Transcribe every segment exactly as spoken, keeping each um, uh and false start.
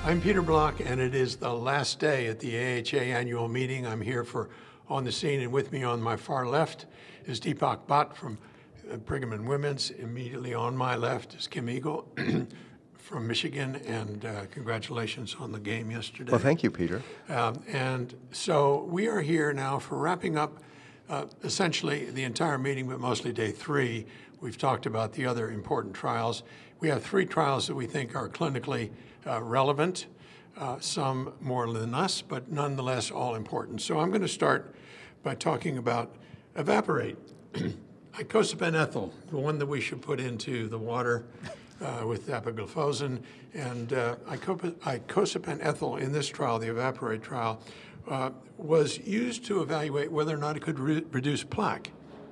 I'm Peter Block, and it is the last day at the A H A annual meeting. I'm here for On the Scene, and with me on my far left is Deepak Bhatt from Brigham and Women's. Immediately on my left is Kim Eagle from Michigan, and uh, congratulations on the game yesterday. Well, thank you, Peter. Um, and so we are here now for wrapping up uh, essentially the entire meeting, but mostly day three. We've talked about the other important trials. We have three trials that we think are clinically uh, relevant, uh, some more than us, but nonetheless all important. So I'm going to start by talking about Evaporate. Icosapent ethyl, the one that we should put into the water uh, with dapagliflozin, and uh, icosapent ethyl in this trial, the Evaporate trial, uh, was used to evaluate whether or not it could re reduce plaque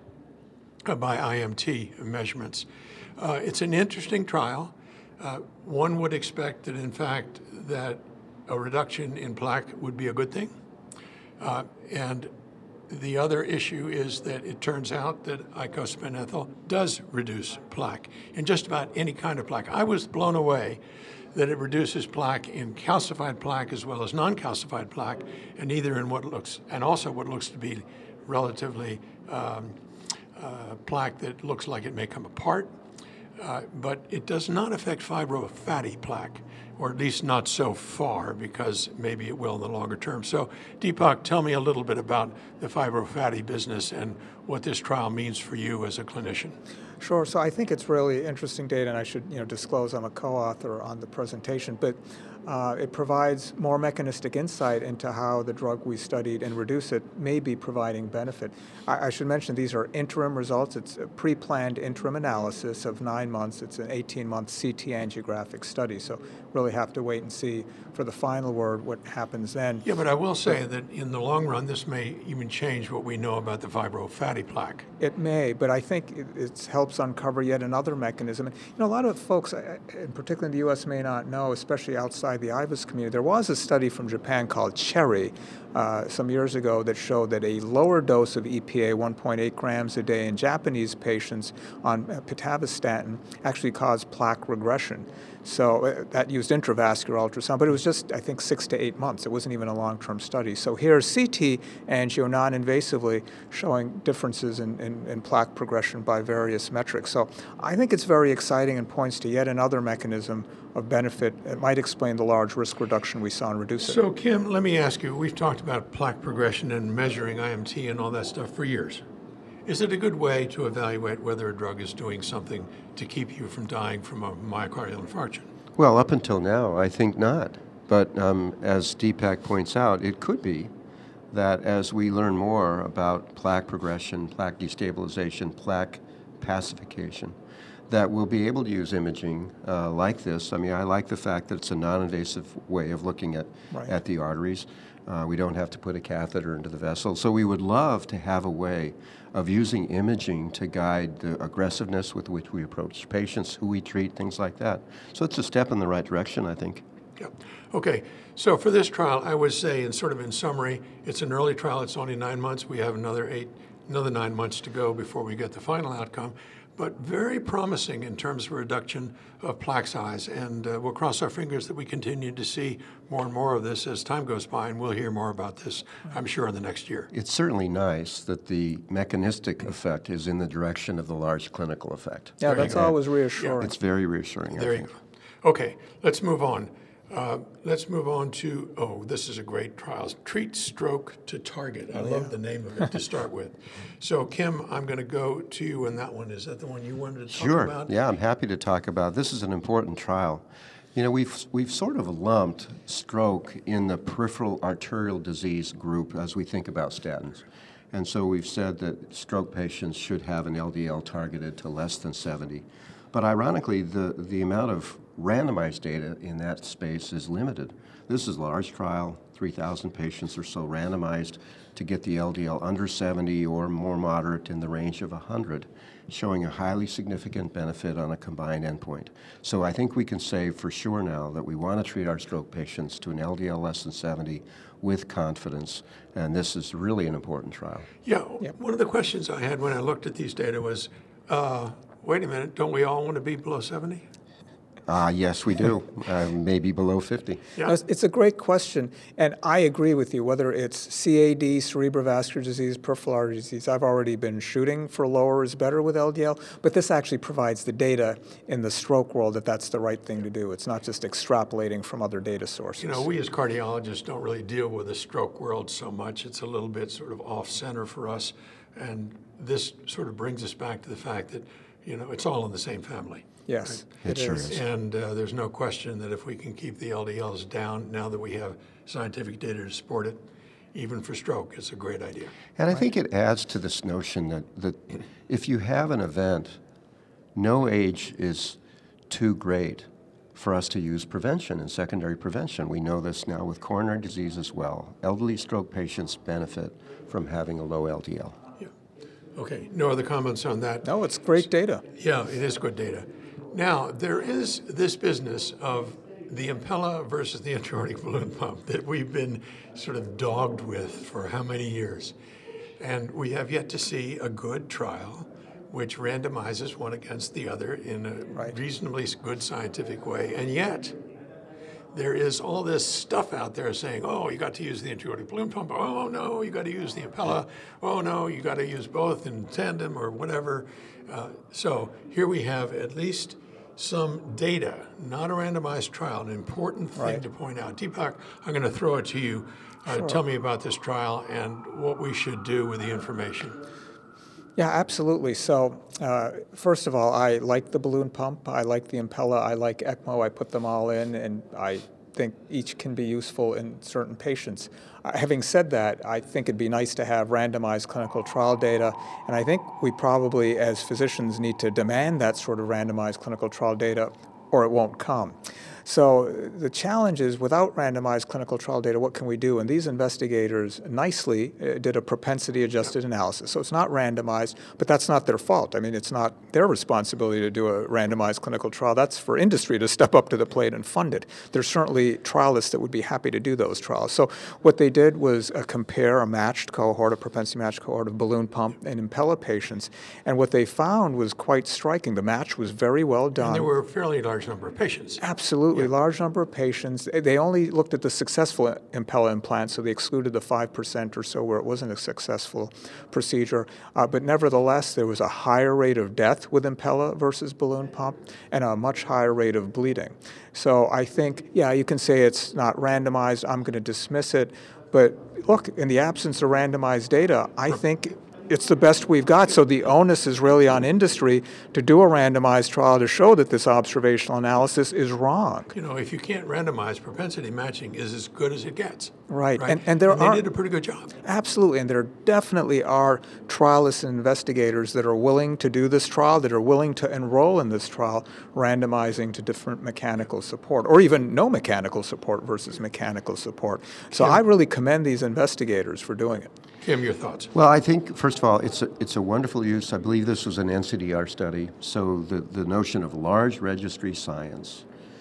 uh, by I M T measurements. Uh, it's an interesting trial. Uh, one would expect that, in fact, that a reduction in plaque would be a good thing, uh, and the other issue is that it turns out that icosapent ethyl does reduce plaque in just about any kind of plaque. I was blown away that it reduces plaque in calcified plaque as well as non-calcified plaque, and either in what looks, and also what looks to be relatively um, uh, plaque that looks like it may come apart, uh, but it does not affect fibrofatty plaque, or at least not so far, because maybe it will in the longer term. So Deepak, tell me a little bit about the fibrofatty business and what this trial means for you as a clinician. Sure. So I think it's really interesting data, and I should you know, disclose I'm a co-author on the presentation, but uh, it provides more mechanistic insight into how the drug we studied and reduce it may be providing benefit. I, I should mention these are interim results. It's a pre-planned interim analysis of nine months. It's an eighteen-month C T angiographic study, so really have to wait and see for the final word what happens then. Yeah, but I will say but, that in the long run, this may even change what we know about the fibrofatty plaque. It may, but I think it, it helps uncover yet another mechanism. And, you know, a lot of folks, in particular in the U S, may not know, especially outside the I V U S community. There was a study from Japan called CHERRY uh, some years ago that showed that a lower dose of E P A, one point eight grams a day in Japanese patients on pitavastatin, actually caused plaque regression. So uh, that used intravascular ultrasound, but it was just, I think, six to eight months. It wasn't even a long-term study. So here's C T angio non-invasively showing differences in, in, in plaque progression by various metrics. So I think it's very exciting and points to yet another mechanism of benefit. It might explain the large risk reduction we saw in REDUCE-IT. So Kim, let me ask you, we've talked about plaque progression and measuring I M T and all that stuff for years. Is it a good way to evaluate whether a drug is doing something to keep you from dying from a myocardial infarction? Well, up until now, I think not. But um, as Deepak points out, it could be that as we learn more about plaque progression, plaque destabilization, plaque pacification, that we'll be able to use imaging uh, like this. I mean, I like the fact that it's a non-invasive way of looking at, right. at the arteries. Uh, we don't have to put a catheter into the vessel. So we would love to have a way of using imaging to guide the aggressiveness with which we approach patients, who we treat, things like that. So it's a step in the right direction, I think. Yeah. Okay. So for this trial, I would say, in sort of in summary, it's an early trial. It's only nine months. We have another eight, another nine months to go before we get the final outcome. But very promising in terms of reduction of plaque size. And uh, we'll cross our fingers that we continue to see more and more of this as time goes by, and we'll hear more about this, I'm sure, in the next year. It's certainly nice that the mechanistic effect is in the direction of the large clinical effect. Yeah, There that's always reassuring. It's very reassuring, There I you think. go. Okay, let's move on. Uh, let's move on to, oh, this is a great trial. Treat Stroke to Target. I Oh, love yeah. the name of it to start with. So, Kim, I'm going to go to you on that one. Is that the one you wanted to talk Sure. about? Yeah, I'm happy to talk about. This is an important trial. You know, we've, we've sort of lumped stroke in the peripheral arterial disease group as we think about statins. And so we've said that stroke patients should have an L D L targeted to less than seventy. But ironically, the, the amount of randomized data in that space is limited. This is a large trial, three thousand patients or so randomized to get the L D L under seventy or more moderate in the range of one hundred, showing a highly significant benefit on a combined endpoint. So I think we can say for sure now that we want to treat our stroke patients to an L D L less than seventy with confidence, and this is really an important trial. Yeah, Yep. one of the questions I had when I looked at these data was, uh, wait a minute, don't we all want to be below seventy? Uh, yes, we do. Uh, maybe below fifty. Yeah. No, It's it's a great question, and I agree with you. Whether it's C A D, cerebrovascular disease, peripheral artery disease, I've already been shooting for lower is better with L D L, but this actually provides the data in the stroke world that that's the right thing to do. It's not just extrapolating from other data sources. You know, we as cardiologists don't really deal with the stroke world so much. It's a little bit sort of off-center for us, and this sort of brings us back to the fact that, you know, it's all in the same family. Yes, It sure is. And uh, there's no question that if we can keep the L D Ls down, now that we have scientific data to support it, even for stroke, it's a great idea. And I think it adds to this notion that, that if you have an event, no age is too great for us to use prevention and secondary prevention. We know this now with coronary disease as well. Elderly stroke patients benefit from having a low L D L. Yeah. Okay, no other comments on that? No, it's great data. Yeah, it is good data. Now, there is this business of the Impella versus the intra-aortic balloon pump that we've been sort of dogged with for how many years? And we have yet to see a good trial which randomizes one against the other in a Right. reasonably good scientific way. And yet, there is all this stuff out there saying, oh, you got to use the intra-aortic balloon pump. Oh, no, you got to use the Impella. Oh, no, you got to use both in tandem or whatever. Uh, so here we have at least some data, not a randomized trial, an important thing Right. to point out. Deepak, I'm going to throw it to you. Uh, Sure. Tell me about this trial and what we should do with the information. Yeah, absolutely. So, uh, first of all, I like the balloon pump. I like the Impella. I like ECMO. I put them all in, and I think each can be useful in certain patients. Uh, having said that, I think it'd be nice to have randomized clinical trial data, and I think we probably, as physicians, need to demand that sort of randomized clinical trial data, or it won't come. So the challenge is, without randomized clinical trial data, what can we do? And these investigators nicely uh, did a propensity-adjusted analysis. So it's not randomized, but that's not their fault. I mean, it's not their responsibility to do a randomized clinical trial. That's for industry to step up to the plate and fund it. There's certainly trialists that would be happy to do those trials. So what they did was uh, compare a matched cohort, a propensity-matched cohort of balloon pump and Impella patients, and what they found was quite striking. The match was very well done. And there were a fairly large number of patients. Absolutely, large number of patients. They only looked at the successful Impella implants, so they excluded the five percent or so where it wasn't a successful procedure. Uh, but nevertheless, there was a higher rate of death with Impella versus balloon pump and a much higher rate of bleeding. So I think, yeah, you can say it's not randomized. I'm going to dismiss it. But look, in the absence of randomized data, I think it's the best we've got. So the onus is really on industry to do a randomized trial to show that this observational analysis is wrong. You know, if you can't randomize, propensity matching is as good as it gets. Right. Right? And, and there they are did a pretty good job. Absolutely, and there definitely are trialists and investigators that are willing to do this trial, that are willing to enroll in this trial, randomizing to different mechanical support, or even no mechanical support versus mechanical support. So Kim. I really commend these investigators for doing it. Kim, your thoughts? Well, I think, first of all, it's a, it's a wonderful use. I believe this was an N C D R study. So the, the notion of large registry science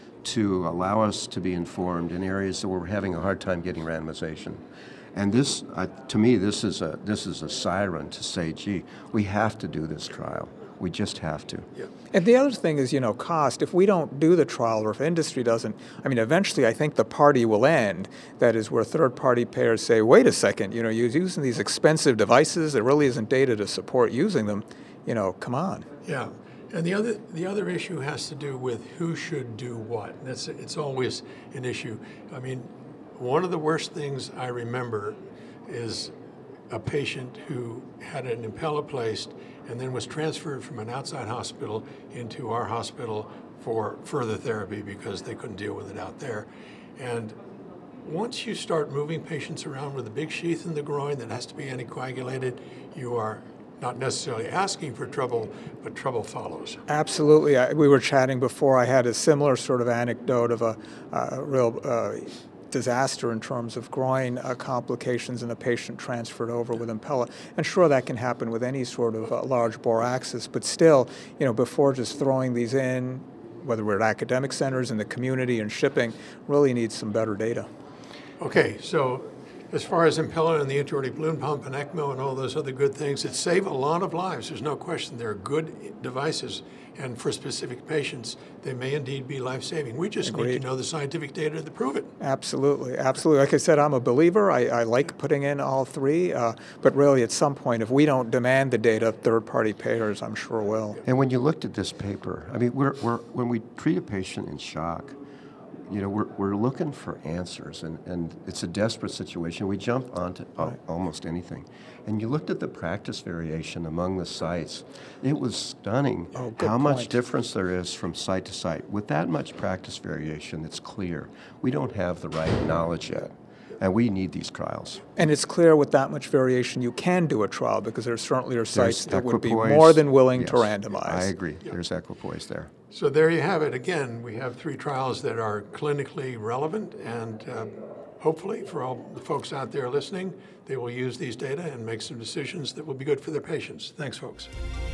to allow us to be informed in areas that we're having a hard time getting randomization. And this, uh, to me, this is a this is a siren to say, gee, we have to do this trial. We just have to. Yeah. And the other thing is, you know, cost. If we don't do the trial, or if industry doesn't, I mean, eventually I think the party will end. That is where third-party payers say, wait a second, you know, you're using these expensive devices, there really isn't data to support using them. You know, come on. Yeah. And the other the other issue has to do with who should do what. That's it's always an issue. I mean, one of the worst things I remember is a patient who had an Impella placed and then was transferred from an outside hospital into our hospital for further therapy because they couldn't deal with it out there. And once you start moving patients around with a big sheath in the groin that has to be anticoagulated, you are not necessarily asking for trouble, but trouble follows. Absolutely. I, we were chatting before. I had a similar sort of anecdote of a, a real uh, disaster in terms of groin uh, complications and a patient transferred over with Impella. And sure, that can happen with any sort of uh, large bore access, but still, you know, before just throwing these in, whether we're at academic centers, in the community, and shipping, really needs some better data. Okay, so as far as Impella and the intra-aortic balloon pump and ECMO and all those other good things, it save a lot of lives. There's no question. They're good devices, and for specific patients, they may indeed be life-saving. We just Agreed. need to know the scientific data to prove it. Absolutely, absolutely. Like I said, I'm a believer. I, I like putting in all three, uh, but really at some point, if we don't demand the data, third-party payers, I'm sure will. And when you looked at this paper, I mean, we're, we're, when we treat a patient in shock, you know, we're, we're looking for answers, and, and it's a desperate situation. We jump onto al- almost anything. And you looked at the practice variation among the sites. It was stunning Oh, good how much point. difference there is from site to site. With that much practice variation, it's clear. We don't have the right knowledge yet, and we need these trials. And it's clear with that much variation you can do a trial because there certainly are sites There's that would be equipoise. more than willing Yes, to randomize. I agree. There's equipoise there. So there you have it. Again, we have three trials that are clinically relevant, and uh, hopefully for all the folks out there listening, they will use these data and make some decisions that will be good for their patients. Thanks, folks.